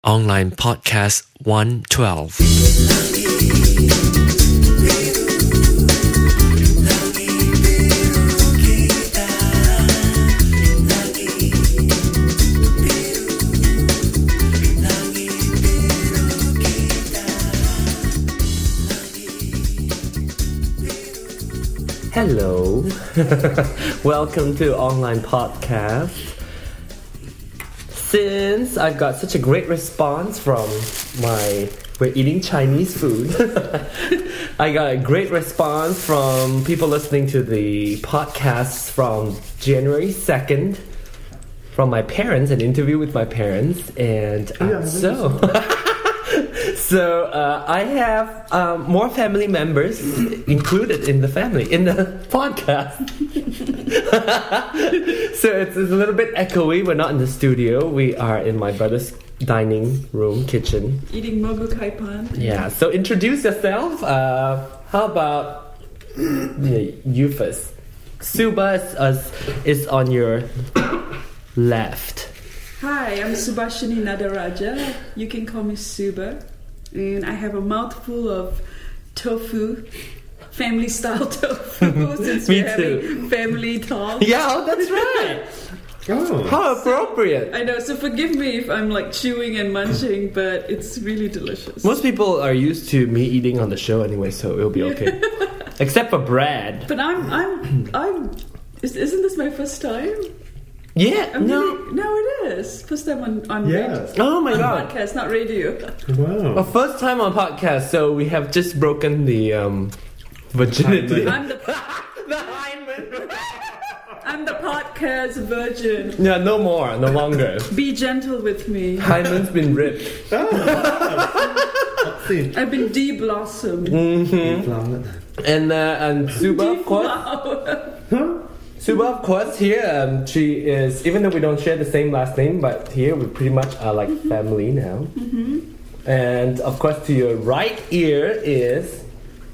Online Podcast 112. Hello, welcome to Online Podcast. Since I got such a great response from we're eating Chinese food, I got a great response from people listening to the podcast from January 2nd, from my parents, an interview with my parents, and So I have more family members included in the podcast. So it's a little bit echoey. We're not in the studio. We are in my brother's dining room, kitchen. Eating mogu kai pan. Yeah, so introduce yourself. How about you first? Suba is on your left. Hi, I'm Subhashini Nadaraja. You can call me Suba. And I have a mouthful of tofu, family style tofu, since Me we're too. having family talk. Yeah, that's right. Oh, how appropriate. I know, so forgive me if I'm like chewing and munching, but it's really delicious. Most people are used to me eating on the show anyway, so it'll be okay. Except for Brad. But isn't this my first time? Yeah, No, it is. First time on Yes. radio. Oh my on god. podcast, not radio. Wow. Our first time on podcast, so we have just broken the virginity. I'm the The hymen. I'm the podcast virgin. Yeah, no more, no longer. Be gentle with me. Hymen's been ripped. See. I've been de-blossomed. And Suba, of course. Wow. Suba, of course, here she is. Even though we don't share the same last name, but here we pretty much are like family now. And of course, to your right ear is.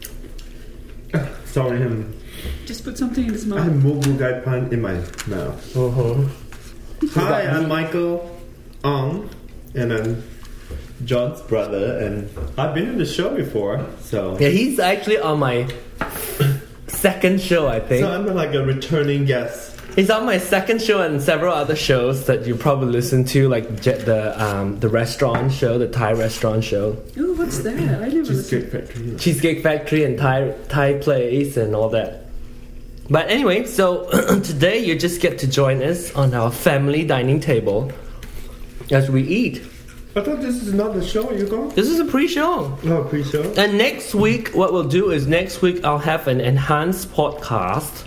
Sorry, Just put something in his I mouth. have mogu gai pan in my mouth. Hi, I'm Michael Ong, and I'm John's brother, and I've been in the show before, so Yeah, he's actually on my second show, I think. so I'm like a returning guest. He's on my second show and several other shows that you probably listen to, like the restaurant show, the Thai restaurant show, Ooh, what's that? I never listened. Cheesecake Factory. Cheesecake Factory, and Thai Place, and all that. But anyway, so today you just get to join us on our family dining table as we eat. I thought this is not the show you go. This is a pre-show. Oh, pre-show. And next week, what we'll do is next week I'll have an enhanced podcast.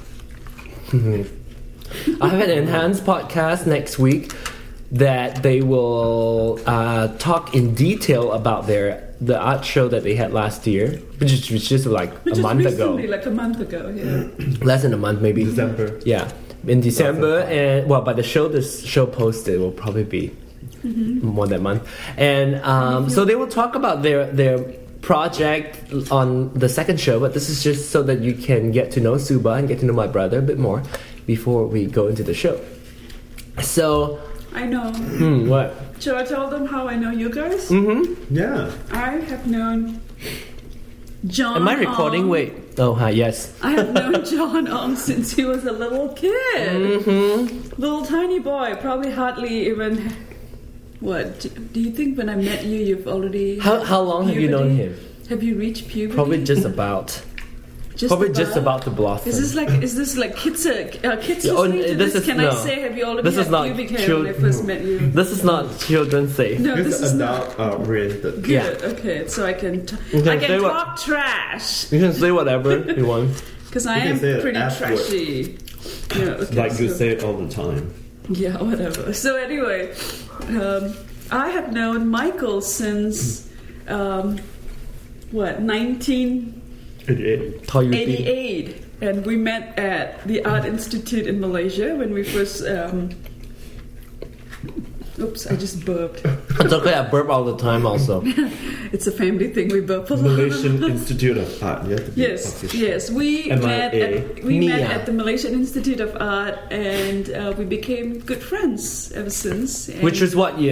I'll have an enhanced podcast next week that they will talk in detail about the art show that they had last year, which was just like Which a is month recently, ago. like a month ago, yeah. Less than a month, maybe. December. Yeah, in December, and well, by the show this show posted will probably be more than a month, and so they will talk about their project on the second show. But this is just so that you can get to know Suba and get to know my brother a bit more before we go into the show. So, I know. what? Shall I tell them how I know you guys? Yeah. I have known John Am I recording? Ong. Wait. Oh, hi. Yes. I have known John Ong since he was a little kid. Little tiny boy, probably hardly even... What? Do you think when I met you, you've already... How long have you known puberty? him? Have you reached puberty? Probably just about. Just about to blossom. Is this like kids kids Yeah, oh, listening to this this? is- Can no. I say have you already This had is not pubic hair chil- when I first met you? This is not children's safe. No, This this is is not adult oriented. good. Yeah. Okay, so I can You can I say can what- talk trash You can say whatever you want. because I You can am say the pretty F word. trashy. Yeah, okay, Like you so- say it all the time. Yeah, whatever. So anyway, I have known Michael since 1988. Tall you be. And we met at the Art Institute in Malaysia when we first Oops, I just burped. It's okay, I burp all the time also. It's a family thing, we burp a lot. Malaysian Institute of Art. You have to be Yes, official. yes. We MIA. met MIA. at the Malaysian Institute of Art, and we became good friends ever since. And Which was what year?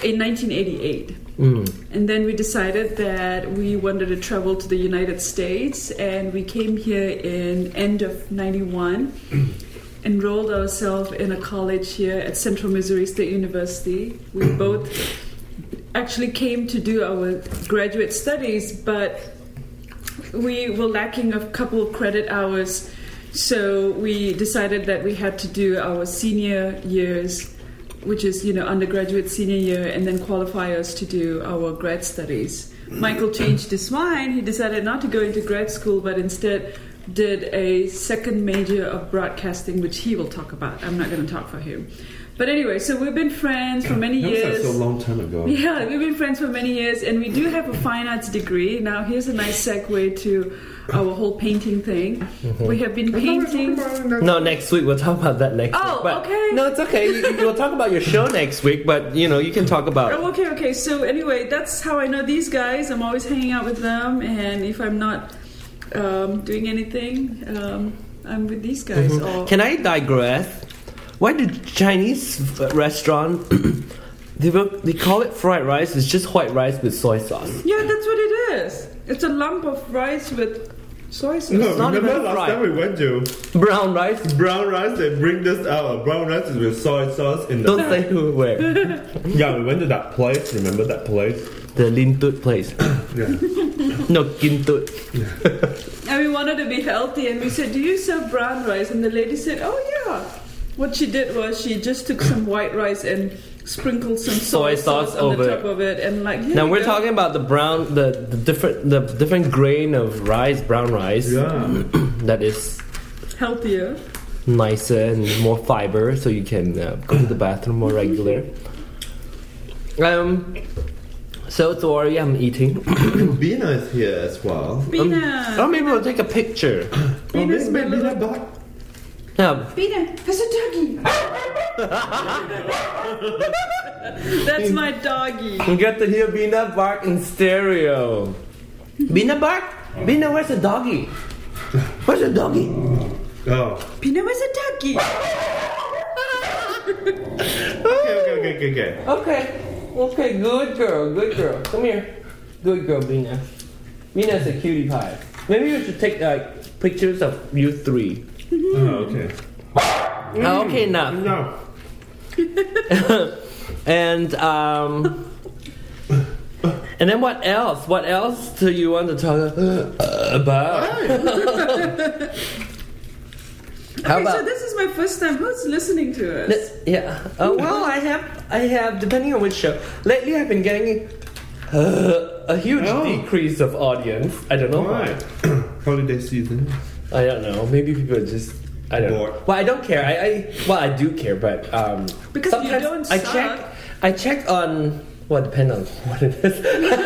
in 1988. And then we decided that we wanted to travel to the United States, and we came here in end of 91, enrolled ourselves in a college here at Central Missouri State University. We both actually came to do our graduate studies, but we were lacking a couple of credit hours, so we decided that we had to do our senior years, which is, undergraduate senior year, and then qualify us to do our grad studies. Michael changed his mind. He decided not to go into grad school, but instead did a second major of broadcasting, which he will talk about. I'm not going to talk for him. But anyway, so we've been friends for many years. That was like so long time ago. Yeah, we've been friends for many years, and we do have a fine arts degree. Now, here's a nice segue to our whole painting thing. We have been painting. No, next week. We'll talk about that next week. Oh, okay. No, it's okay. We'll talk about your show next week, but, you can talk about... Oh, okay. So anyway, that's how I know these guys. I'm always hanging out with them, and if I'm not doing anything, I'm with these guys. Can I digress? Why do Chinese restaurant they call it fried rice? It's just white rice with soy sauce. Yeah, that's what it is. It's a lump of rice with soy sauce. No, not remember even last fried. time we went to Brown rice? Brown Rice? They bring this out. Brown rice is with soy sauce in the... Don't say who where. Yeah, we went to that place. Remember that place? The Lin Tut place. Yeah. No, Kin Tut. And we wanted to be healthy, and we said, do you serve brown rice? And the lady said, oh yeah. What she did was she just took some white rice and sprinkled some soy sauce on the top of it, and now we're talking about the brown, the different grain of rice, brown rice. Yeah. That is healthier, nicer, and more fiber, so you can go to the bathroom more regular. So Tori, I'm eating. Bina is here as well. Bina. Maybe we'll take a picture. Bina's my little back. Yeah. Bina, there's a doggy. That's my doggy. You get to hear Bina bark in stereo. Bina bark? Bina, where's the doggy? Where's the doggy? Oh. Bina, where's the doggy? Okay, good girl. Come here. Good girl, Bina. Bina's a cutie pie. Maybe we should take pictures of you three. Oh, okay. Okay, enough. No. And then what else? What else do you want to talk about? How about? So this is my first time. Who's listening to us? Yeah. Well, I have. Depending on which show. Lately, I've been getting a huge decrease of audience. I don't know why. Holiday season. I don't know. Maybe people are just. I don't know. Well, I don't care. I do care, but because sometimes you don't I check on. Well, depends on what it is.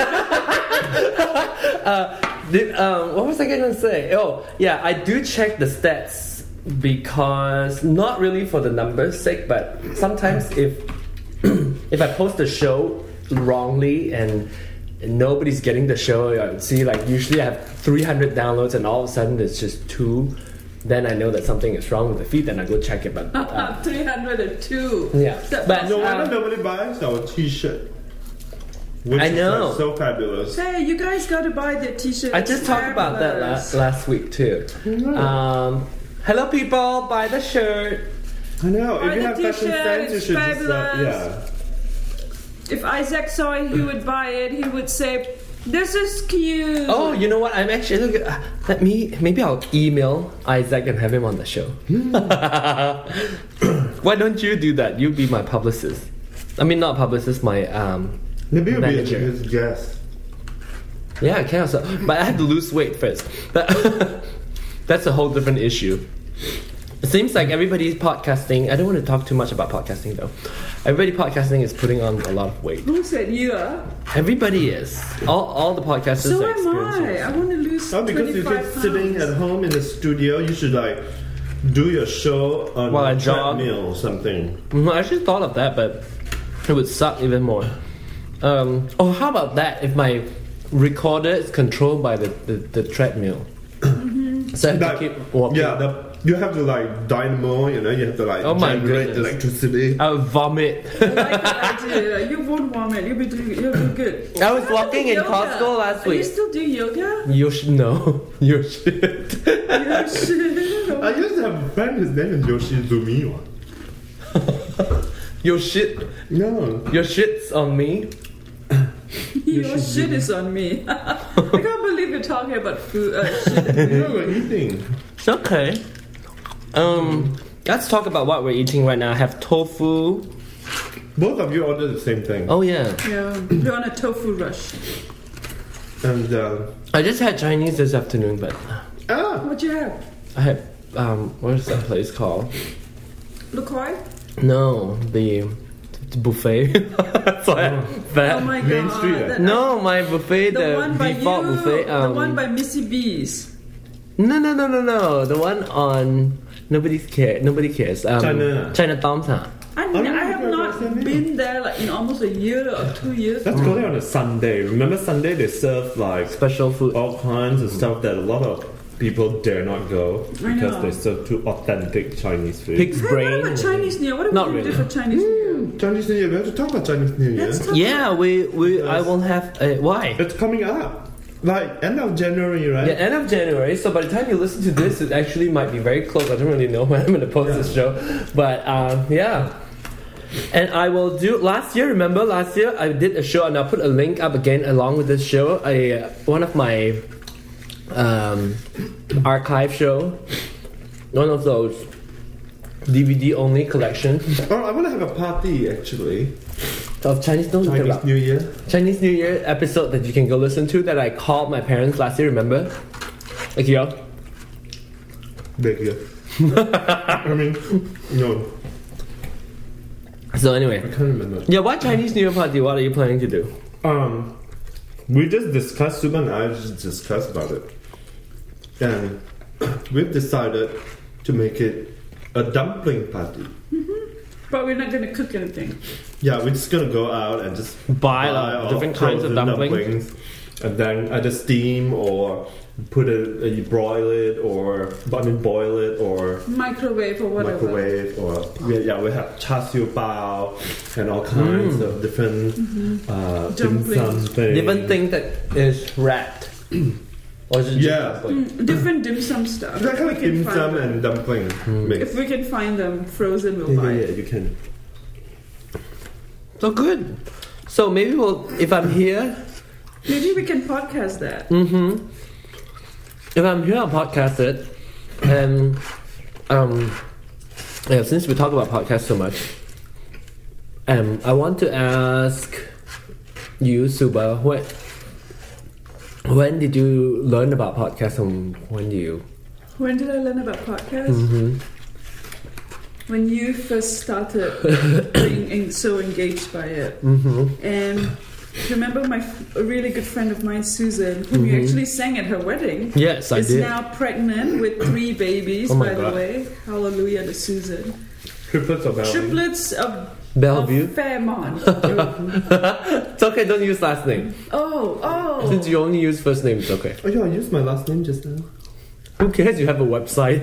What was I going to say? Oh, yeah, I do check the stats because not really for the numbers' sake, but sometimes if I post a show wrongly and nobody's getting the show, I see usually I have 300 downloads and all of a sudden it's just 2. Then I know that something is wrong with the feed, then I go check it. But 302. Yeah, but no wonder nobody buys our T-shirt. Which I know. Is so fabulous. Hey, you guys got to buy the T-shirt. I just talked about that last week too. Hello, people, buy the shirt. I know. Buy if you the have fashion sense, you should fabulous. just If Isaac saw it, he would buy it. He would say, "This is cute." Oh, you know what? I'm actually maybe I'll email Isaac and have him on the show. Why don't you do that? You be my publicist. I mean, not publicist, my maybe you'll manager. be his guest. Yeah, I can also, but I have to lose weight first. That's a whole different issue. It seems like everybody's podcasting. I don't want to talk too much about podcasting though. Everybody podcasting is putting on a lot of weight. Who said you are? Everybody is. All the podcasters So are am I. I want to lose 25 because you're just sitting at home in the studio, you should do your show on While I a jog. treadmill or something. I actually thought of that, but it would suck even more. How about that? If my recorder is controlled by the treadmill, so I have to keep walking. Yeah, You have to like dynamo, you have to like generate electricity. I would vomit. I like that idea. You won't vomit. You'll be good. I was walking in Costco last week. Are you still doing yoga? You should know. You should. You should. I used to have a friend, his name is Yoshizumi. Your shit. No. Your shit's on me. Your shit is on me. I can't believe you're talking about food. Shit. No, we're eating. It's okay. Let's talk about what we're eating right now. I have tofu. Both of you ordered the same thing. Oh yeah. Yeah, we're on a tofu rush. And I just had Chinese this afternoon, but What'd you have? I had what is that place called? Le Koi? No, the buffet. Oh my god. Main Street. No, my buffet, the one by default you, buffet. the one by Missy B's. No. The one on Nobody cares. Chinatown. I have not been there like in almost a year or 2 years. Let's go there on a Sunday. Remember Sunday they serve like Special food. all kinds of stuff that a lot of people dare not go because they serve too authentic Chinese food. Pig's What brain. about Chinese New Year? What Not do we do really. for Chinese New Year? Chinese New Year. We have to talk about Chinese New Year. Let's talk Yeah, I will have. Why? It's coming up. Like end of January, right? Yeah, end of January. So by the time you listen to this, it actually might be very close. I don't really know when I'm going to post this show, but yeah. And I will do. Remember last year I did a show, and I'll put a link up again along with this show. One of my archive show, one of those DVD only collection Oh, I want to have a party actually. of Chinese New Year. Chinese New Year episode that you can go listen to that I called my parents last year. Remember? Like yo. Big year. I mean, no, So anyway, I can't remember. yeah. What Chinese New Year party? What are you planning to do? We just discussed. Suba and I just discussed about it, and we've decided to make it a dumpling party. But we're not going to cook anything. Yeah, we're just gonna go out and just Buy all different kinds of frozen dumplings. and then either steam or put it, you broil it, or boil it, or Microwave or whatever. microwave, or we have char siu bao and all kinds of different dim sum things. Different thing that is wrapped. Or is it just Yeah. dumpling? Different dim sum stuff. That kind If of we can dim find sum them. and dumpling mix. If we can find them frozen, we'll buy Yeah, it. you can. So good. So maybe if I'm here, Maybe we can podcast that. if I'm here, I'll podcast it. And yeah, since we talk about podcasts so much, I want to ask you, Suba, when did you learn about podcasts, and when When did I learn about podcasts? When you first started being so engaged by it. And remember a really good friend of mine, Susan, whom you actually sang at her wedding. Yes, I is did. now pregnant with 3 babies, Oh my by the God. way. Hallelujah to Susan. Triplets of Bellevue. Triplets of Bellevue. Fairmont. It's okay, don't use last name. Oh. Since you only use first name, it's okay. Oh yeah, I used my last name just now. Who cares? You have a website.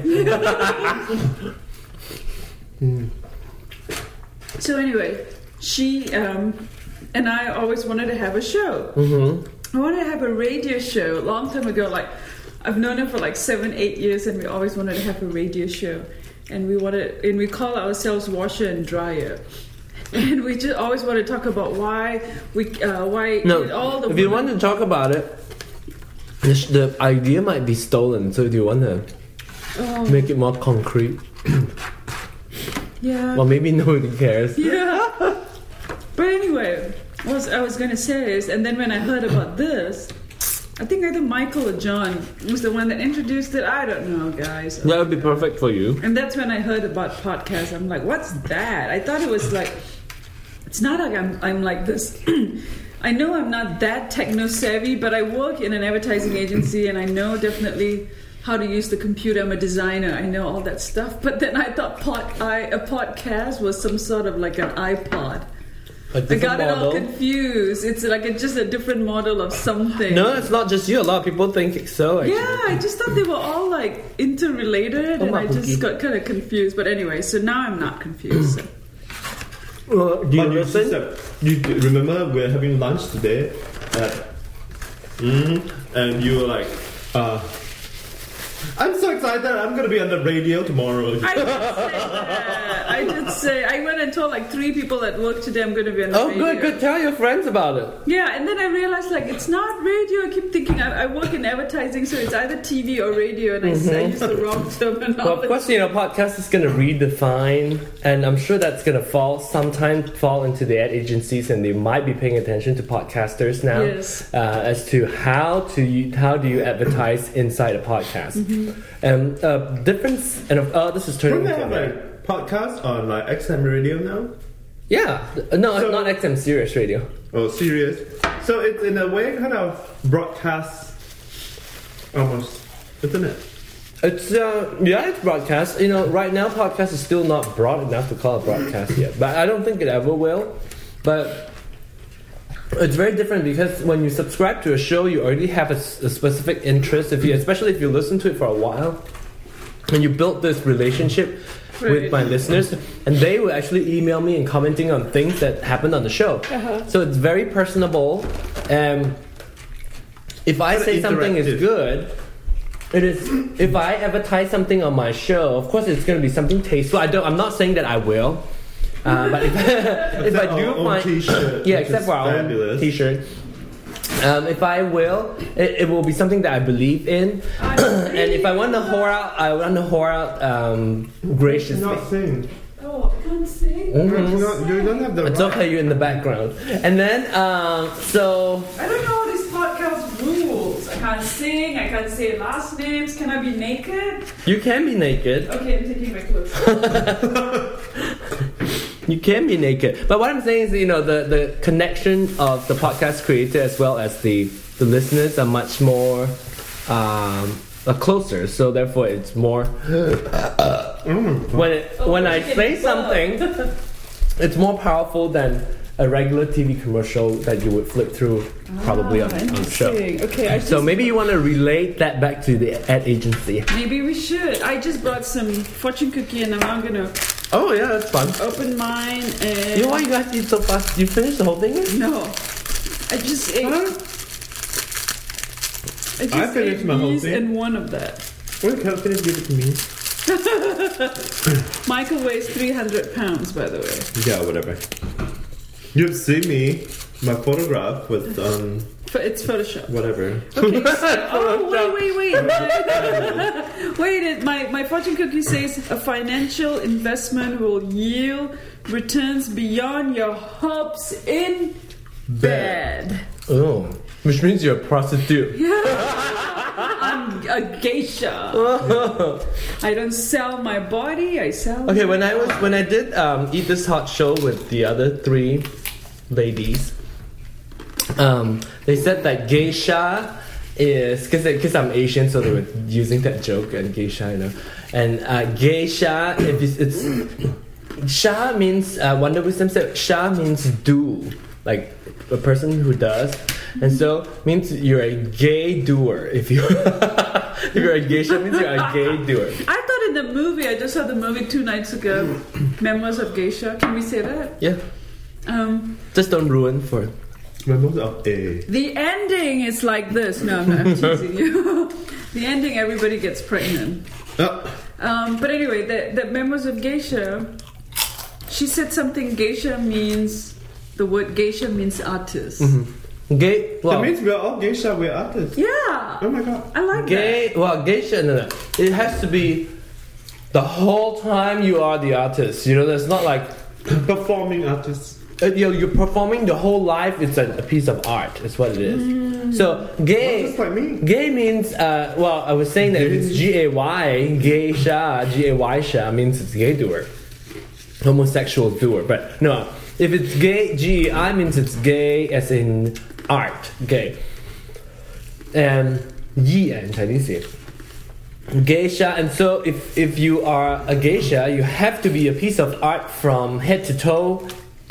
So anyway, she and I always wanted to have a show. I wanted to have a radio show a long time ago. Like I've known her for like 7-8 years, and we always wanted to have a radio show. And we call ourselves Washer and Dryer. And we just always want to talk about why all the if you want to talk about it, the idea might be stolen. So do you want to make it more concrete? Yeah. Well, maybe nobody cares. Yeah. But anyway, what I was going to say is, and then when I heard about this, I think either Michael or John was the one that introduced it. I don't know, guys. That would be perfect for you. And that's when I heard about podcasts. I'm like, what's that? I thought it was like, it's not like I'm like this. I know I'm not that techno savvy, but I work in an advertising agency, and I know definitely how to use the computer. I'm a designer. I know all that stuff. But then I thought a podcast was some sort of like an iPod. A I different got it all model. confused. It's like just a different model of something. No, it's not just you. A lot of people think so. Actually. Yeah, I just thought they were all like interrelated, and I just got kind of confused. But anyway, so now I'm not confused. So. Well, do you But listen? you remember we're having lunch today and you were like, I'm so excited, I'm gonna be on the radio tomorrow. I did say that. I did say. I went and told like 3 people at work today I'm going to be on the radio. Oh, good. Tell your friends about it. Yeah, and then I realized like it's not radio. I keep thinking I work in advertising, so it's either TV or radio, and I use the wrong terminology. Well, of course, podcast is going to redefine, and I'm sure that's going to fall into the ad agencies, and they might be paying attention to podcasters now, Yes. As to how do you advertise inside a podcast, and difference, and this is turning Don't they into have like podcasts on like XM radio now? yeah, no, So- not XM Sirius Radio. Oh, serious? So it's in a way kind of broadcast almost, isn't it? It's it's broadcast. Right now podcast is still not broad enough to call it broadcast yet, but I don't think it ever will. But it's very different because when you subscribe to a show, you already have a specific interest. Especially if you listen to it for a while, and you build this relationship with my listeners, and they will actually email me and commenting on things that happened on the show. So it's very personable. If I say something is interactive. good, it is. If I advertise something on my show, of course it's going to be something tasteful. I'm not saying that I will, but if I do Our own find, t-shirt, yeah, which except is for our own fabulous. t-shirt. If I will, it will be something that I believe in, and if I want to whore out, I want to whore out graciously. Not sing. Oh, I can't sing. You don't have the It's right. okay, you're in the background. And then, so I don't know all these podcast rules. I can't sing. I can't say last names. Can I be naked? you can be naked. Okay, I'm taking my clothes off. You can be naked. But what I'm saying is, the connection of the podcast creator as well as the listeners are much more closer. So therefore, it's more. When I say something, it's more powerful than a regular TV commercial that you would flip through probably on the show. Okay, So maybe you want to relate that back to the ad agency. maybe we should. I just brought some fortune cookie, and I'm now gonna Oh yeah, that's fun. open mine. And Why you guys eat so fast? You finished the whole thing? no, I just ate. I finished my whole these thing. and one of that. When can finish, give it to me. Michael weighs 300 pounds, by the way. Yeah, whatever. You've seen me, my photograph with It's Photoshop. whatever. Okay. Wait. My fortune cookie says a financial investment will yield returns beyond your hopes in bed. Oh, which means you're a prostitute. I'm a geisha. I don't sell my body. I sell. Okay, when I did Eat This Hot show with the other 3 ladies, they said that geisha is because I'm Asian, so they were using that joke and geisha, and geisha. If it's sha means Wonder Wisdom said sha means do, like a person who does, and so means you're a gay doer. If you're a geisha, means you're a gay doer. I thought in the movie, I just saw the movie 2 nights ago, Memoirs of Geisha. Can we say that? Yeah, just don't ruin for. Members of A. The ending is like this. No, I'm teasing you. The ending, everybody gets pregnant. But anyway, the Memoirs of Geisha, she said something. Geisha means, the word geisha means artist. Gay. Well, That means we're all geisha, we're artists. Yeah. Oh my god. I like gay. Well, geisha. No. It has to be the whole time you are the artist. There's not like Performing artists. you're performing the whole life. It's a piece of art. Is what it is. So gay. Just like me. Gay means. Well, I was saying that it's G-A-Y. Geisha. G-A-Y sha means it's gay doer. Homosexual doer. But no. If it's gay, G-E-I means it's gay as in art. Gay. And yi in Chinese. Geisha, and so if you are a geisha, you have to be a piece of art from head to toe,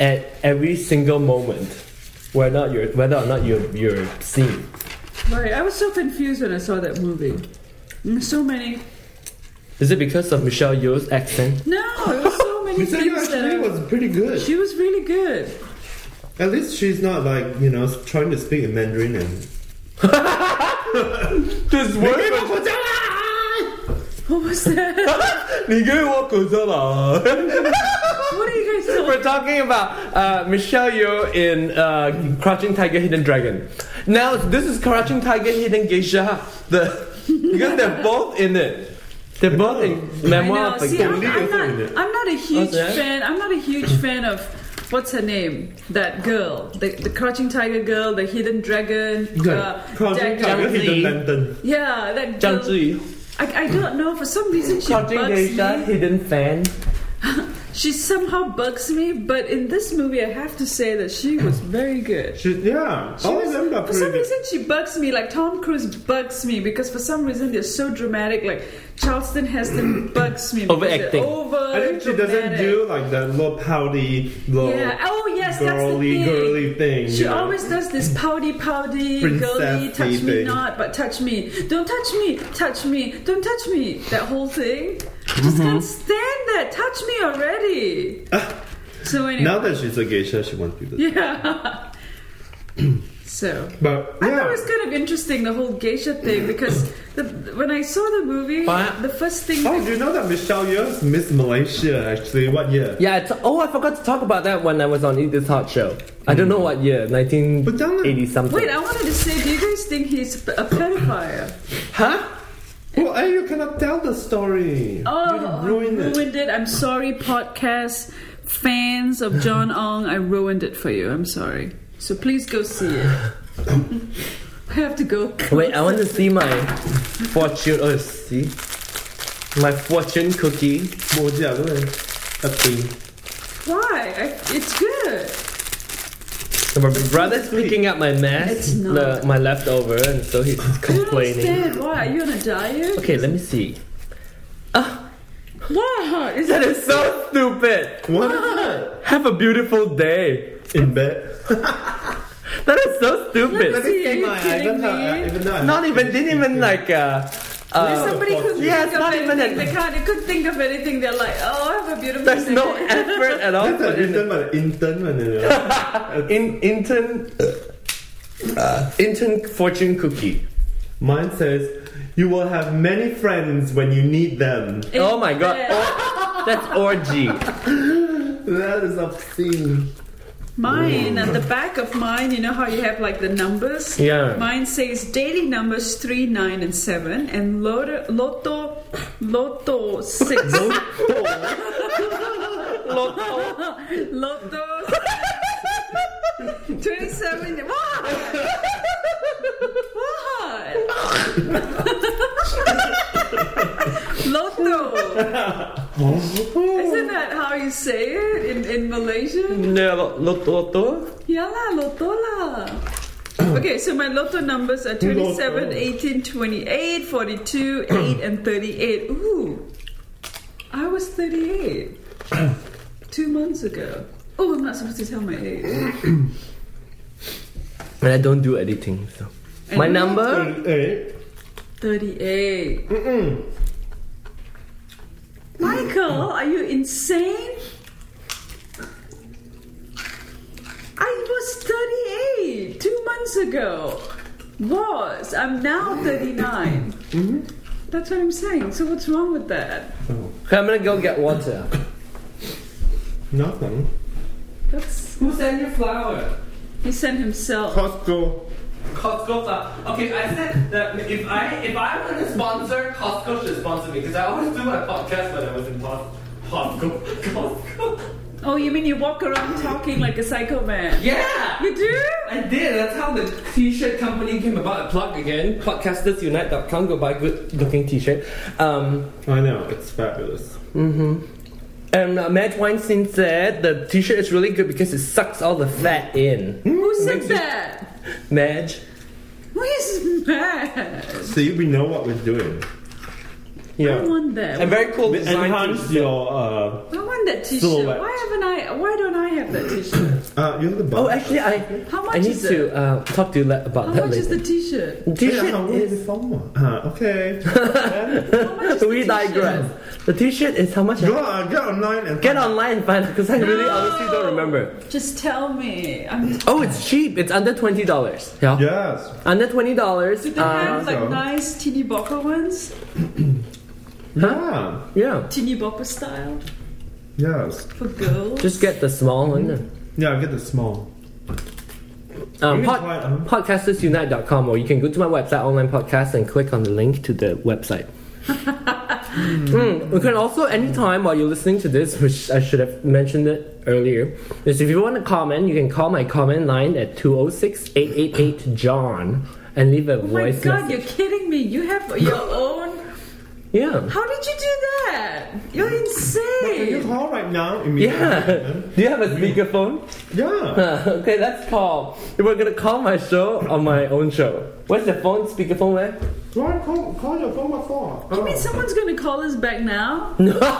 at every single moment, whether or not you're seen. Right, I was so confused when I saw that movie. So many. Is it because of Michelle Yeoh's accent? No, it was so many Michelle things Yeoh that actually was pretty good. She was really good. At least she's not like, trying to speak in Mandarin and... This word. What was that? 你给我口罩了。 What are you guys talking We're talking about Michelle Yeoh in Crouching Tiger, Hidden Dragon. Now this is Crouching Tiger, Hidden Geisha. Because they're both in it. They're both in Memoir of a See, Geisha. I'm not a huge What's that? fan. I'm not a huge fan of what's her name? That girl, the Crouching Tiger girl, the Hidden Dragon. Crouching Tiger, Hidden Lantern. Yeah, that Zhang girl. Ziyi. I don't know. For some reason, she Crouching bugs Geisha, me. Hidden Fan. She somehow bugs me, but in this movie, I have to say that she was very good. All of them are For some pretty good. reason, she bugs me. Like Tom Cruise bugs me because for some reason they're so dramatic. Like Charleston Heston bugs me. because they're Overacting. I think she doesn't dramatic. do like that little pouty, little Yeah. Oh yes, that's the thing. girly thing. She always does this pouty, girly, Princess-y touch me thing. not, but touch me. Don't touch me, touch me, don't touch me. That whole thing. I just can't stand that. Touch me already. So anyway. Now that she's a geisha, she wants people. Yeah. So. But I thought it was kind of interesting, the whole geisha thing, because when I saw the movie, But- the first thing... Oh, do you know that Michelle Yeoh is Miss Malaysia, actually? What year? Yeah, I forgot to talk about that when I was on Eat This Hot Show. I don't know what year, 1980 something. Wait, I wanted to say, do you guys think he's a pedophile? Huh? Well, you cannot tell the story. Oh, You ruined I it. ruined it. I'm sorry, podcast fans of John Ong. I ruined it for you. I'm sorry. So please go see it. I have to go. Wait, I want to see my fortune. Oh, see? My fortune cookie. A thing. Why? It's good. My brother's picking up my mess, It's not. my leftover, and so he's I don't complaining. understand. Why? Are you on a diet? Okay, let me see. What? Is That that is so stupid. What is that? Have a beautiful day. In bed. That is so stupid. Let's see. Are you I kidding me? Didn't even like. Somebody couldn't Yeah, think it's of not even anything. a- They couldn't think of anything. They're like, oh, I have a beautiful There's day. no effort at all. That's written by the intern. Intern fortune cookie. Mine says, you will have many friends when you need them. Oh my god. Yeah. That's orgy. That is obscene. Mine, at the back of mine, you know how you have like the numbers? Yeah. Mine says daily numbers 3, 9, and 7, and Lotto 6. Lotto 27. What? Lotto. Isn't that how you say it in Malaysian? No, Lotto. Yeah lah, Lotto lah. Okay, so my Lotto numbers are 27, 18, 28, 42, 8, and 38. Ooh, I was 38 2 months ago. Oh, I'm not supposed to tell my age. And I don't do editing, so. My number? 38. Michael, are you insane? I was 38 2 months ago. I'm now 39. That's what I'm saying. So what's wrong with that? Okay, I'm gonna go get water. Nothing. That's Who sent you flower? he sent himself. Costco. Costco flower. Okay, I said that if I want to sponsor, Costco should sponsor me because I always do my podcast when I was in Costco. Oh, you mean you walk around talking like a psycho man? Yeah! You do? I did. That's how the t-shirt company came about. Plug again. Podcastersunite.com. Go buy good looking t-shirt. I know, it's fabulous. And Madge Weinstein said the t-shirt is really good because it sucks all the fat in. Who said Makes you- that? Madge. Who is mad? See, we know what we're doing. Yeah. I want that. And very cool design. Enhance your I want that T-shirt. silhouette. Why don't I have that T-shirt? you have the Oh, actually, How much I need is it? to talk to you about How that much is later. the T-shirt? The T-shirt is. Okay. How much is the We T-shirt? digress. The T-shirt is how much? Get online and Get online and find it because I really No. honestly don't remember. Just tell me. Oh, it's cheap. It's under $20. Yeah. Yes. Under $20. Do they have so. like nice teeny bopper ones? Yeah. Yeah. Teeny bopper style Yes. for girls? Just get the small one. Then. Yeah, get the small. Um, You can try it, podcastersunite.com, or you can go to my website, Online Podcast, and click on the link to the website. You can also, anytime while you're listening to this, which I should have mentioned it earlier, is if you want to comment, you can call my comment line at 206-888-JOHN and leave a Oh my voice god, message. you're kidding me. You have your own. Yeah. How did you do that? You're Can you insane. call right now? Yeah. Do you have a speakerphone? Yeah. Okay, let's call. We're gonna call my show on my own show. Where's the phone? Speakerphone where? Why call your phone before? You mean someone's gonna call us back now?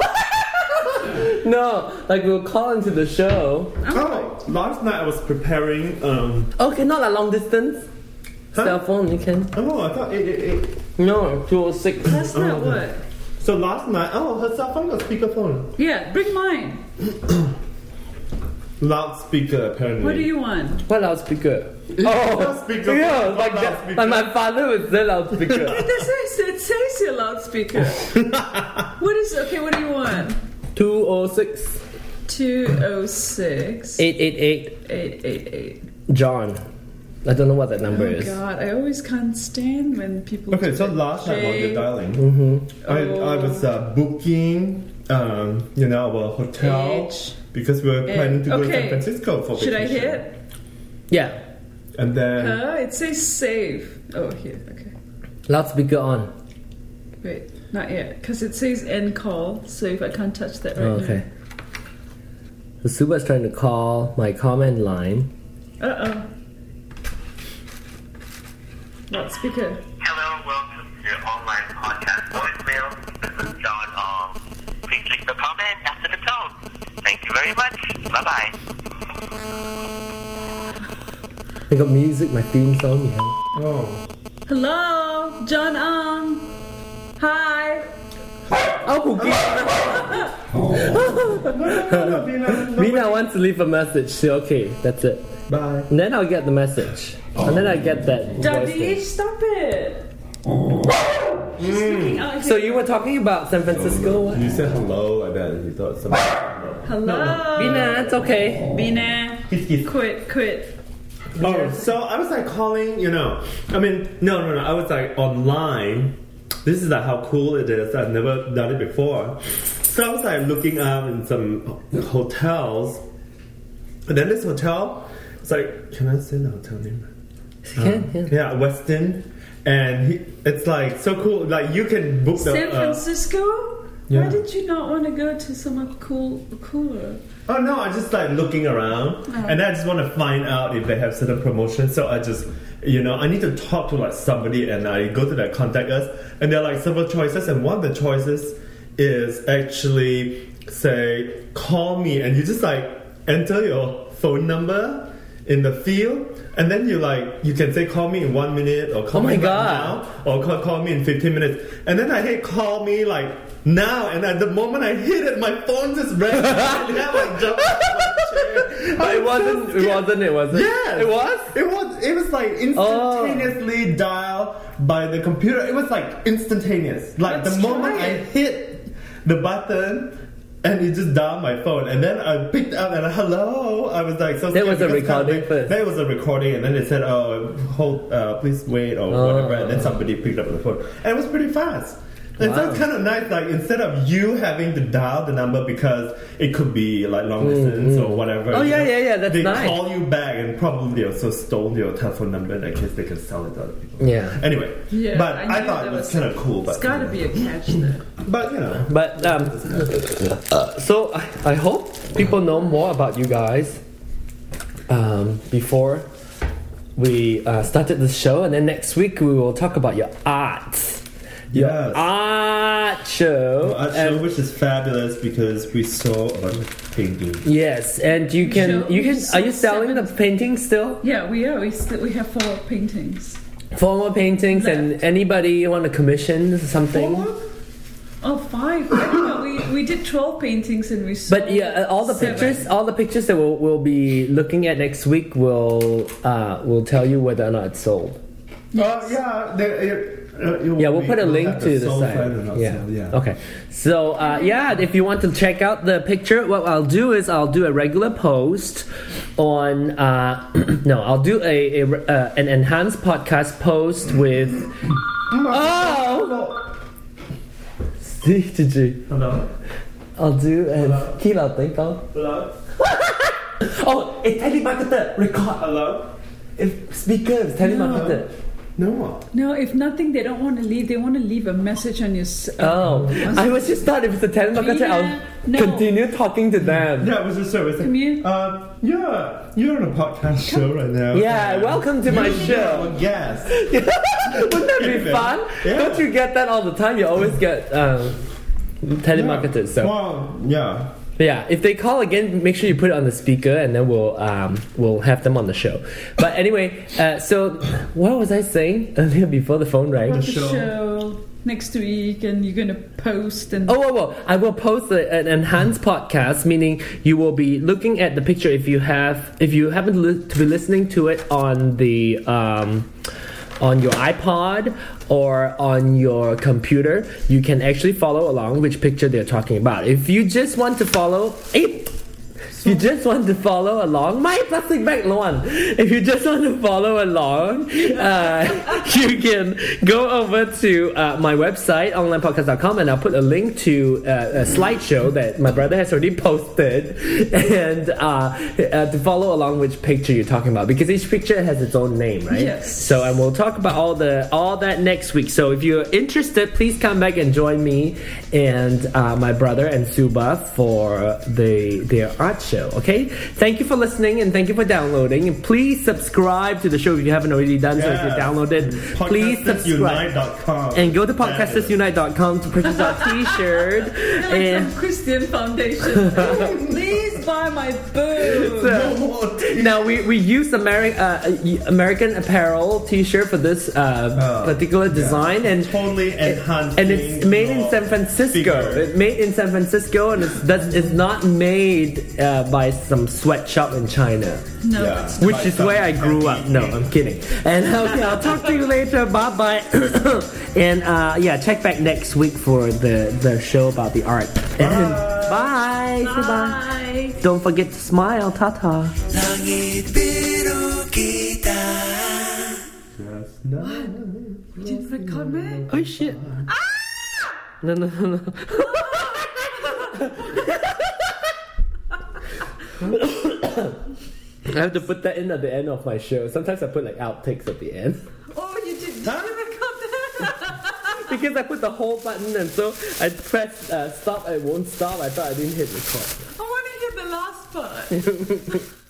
No, like we'll call into the show. Oh, last night I was preparing. Okay, not a long distance. Cell phone, you can. Oh, I thought 888. No, 206. That's not what. So last night, her cell phone or speakerphone? Yeah, bring mine. Loudspeaker apparently. What do you want? What loudspeaker? Oh, Loudspeaker. yeah, like that. Loudspeaker. Like my father would say loudspeaker. It says your loudspeaker. What do you want? 206 206 888 888. John. I don't know what that number Oh is. god, I always can't stand when people. Okay, so do last night while J- you're dialing, Mm-hmm. I was booking, our hotel H. because we were planning to go to Okay. San Francisco for Should I vacation. hit? Yeah, And then It says save. Oh, here. Okay. loudspeaker on. Wait, not yet. Because it says end call. So if I can't touch that right Oh, okay. So Suba's trying to call my comment line. now. Loudspeaker. Hello, welcome to your online podcast voicemail. This is John Ong. Please leave the comment after the tone. Thank you very much. Bye-bye. I got music, my theme song. Yeah. oh, Hello, John Ong. Hi. Oh, Mina wants to leave a message. So okay, that's it. bye. And then I'll get the message. And then I get that. Daddy, voicemail. stop it. She's looking out here. So you were talking about San Francisco? What? You said hello like that. You thought something. Hello. Mina, it's okay. Bina. Quit. Oh, so I was like calling, no. I was like online. This is like how cool it is. I've never done it before. So I was like looking up in some hotels. And then this hotel, it's like, can I say the hotel name? Yeah, Westin. And it's like so cool. Like you can book the. San Francisco? yeah. Why did you not want to go to somewhere cooler? Oh no, I just like looking around, and I just want to find out if they have certain promotions. So I just, I need to talk to like somebody, and I go to their contact us, and there are like several choices, and one of the choices is actually say call me, and you just like enter your phone number in the field, and then you can say call me in 1 minute, or call me right now, or call me in 15 minutes, and then I hit call me like now, and at the moment I hit it, my phone just rang. And I like jumped out of my chair. But it wasn't. Yes. It was. It was like instantaneously dialed by the computer. It was like instantaneous. Like Let's the moment try I it. hit the button, and it just dialed my phone, and then I picked up and hello. I was like so. There scared was a because recording first. There was a recording, and then it said, "Oh, hold, please wait," or whatever. And then somebody picked up the phone, and it was pretty fast. And so it's kind of nice, like instead of you having to dial the number because it could be like long distance or whatever. Oh, yeah, that's they nice. call you back and probably also stole your telephone number in case they can sell it to other people. Yeah. Anyway, Yeah, but I I knew thought there it was was kind of cool. But It's got to be a catch there. But But so I hope people know more about you guys before we started the show, and then next week we will talk about your art. Yes. art show. Art show, which is fabulous because we saw a bunch of paintings. Yes, and you can. Are you selling the paintings still? Yeah, we are. We have 4 paintings. 4 more paintings, Left. and anybody want to commission something? 5. I don't know. We did 12 paintings and we sold But yeah, all the 7. pictures that we'll be looking at next week will tell you whether or not it's sold. Yeah, We'll put a link to the site. Yeah. Okay. So if you want to check out the picture, what I'll do is I'll do a regular post on. I'll do an enhanced podcast post with. Oh. Hello. I'll do a key loud thing. Hello. Oh, a telemarketer record. Hello. Speaker is telemarketer. No, if nothing, they don't want to leave. They want to leave a message on your. I was just thought if it's a telemarketer, I'll continue talking to them. Yeah, it was just so. Come here. You're on a podcast show right now. Yeah, welcome to my show. Yes. Wouldn't that be fun? Yeah. Don't you get that all the time? You always get telemarketers. So Well, yeah. yeah, if they call again, make sure you put it on the speaker, and then we'll have them on the show. But anyway, so what was I saying earlier before the phone rang? The show next week, and you're gonna post and. I will post an enhanced podcast, meaning you will be looking at the picture if you happen to be listening to it on the on your iPod or on your computer, you can actually follow along which picture they're talking about. If you just want to follow along, my plastic bag lawn. If you just want to follow along, you can go over to my website, onlinepodcast.com, and I'll put a link to a slideshow that my brother has already posted, and to follow along which picture you're talking about, because each picture has its own name, right? Yes. So, and we'll talk about all that next week. So if you're interested, please come back and join me and my brother and Suba for their art show. Okay, thank you for listening and thank you for downloading, and please subscribe to the show if you haven't already done so. If you downloaded, please subscribe and go to podcastersunite.com to purchase our t-shirt and some Christian Foundation. Please buy my book. now we use American Apparel t-shirt for this particular design, and totally enhanced, and it's made in San Francisco. It's made in San Francisco, and it's not made by some sweatshop in China. No, Yeah. Which is where I grew up. No, I'm kidding. And okay, I'll talk to you later. Bye bye. And check back next week for the show about the art. And bye. Bye. Don't forget to smile. Ta ta. we didn't record, man. Oh shit. No. I have to put that in at the end of my show. Sometimes I put like outtakes at the end. Oh, you did you record that? Because I put the whole button, and so I pressed stop, it won't stop. I thought I didn't hit record. I want to hear the last part.